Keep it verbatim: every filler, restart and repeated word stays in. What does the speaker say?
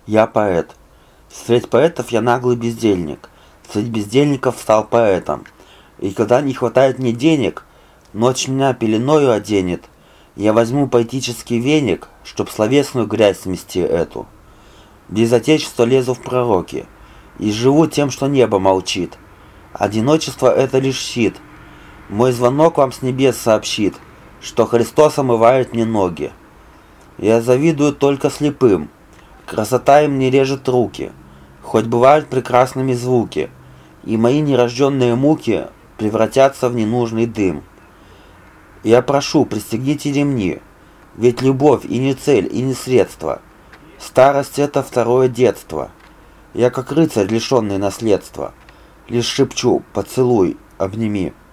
Я поэт. Среди поэтов я наглый бездельник. Среди бездельников стал поэтом. И когда не хватает мне денег, ночь меня пеленою оденет. Я возьму поэтический веник, чтоб словесную грязь смести эту. Без отечества лезу в пророки. И живу тем, что небо молчит. Одиночество — это лишь щит. Мой звонок вам с небес сообщит, что Христос омывает мне ноги. Я завидую только слепым. Красота им не режет руки, хоть бывают прекрасными звуки, и мои нерожденные муки превратятся в ненужный дым. Я прошу, пристегните ремни, ведь любовь и не цель, и не средство. Старость — это второе детство. Я как рыцарь, лишенный наследства, лишь шепчу: поцелуй, обними.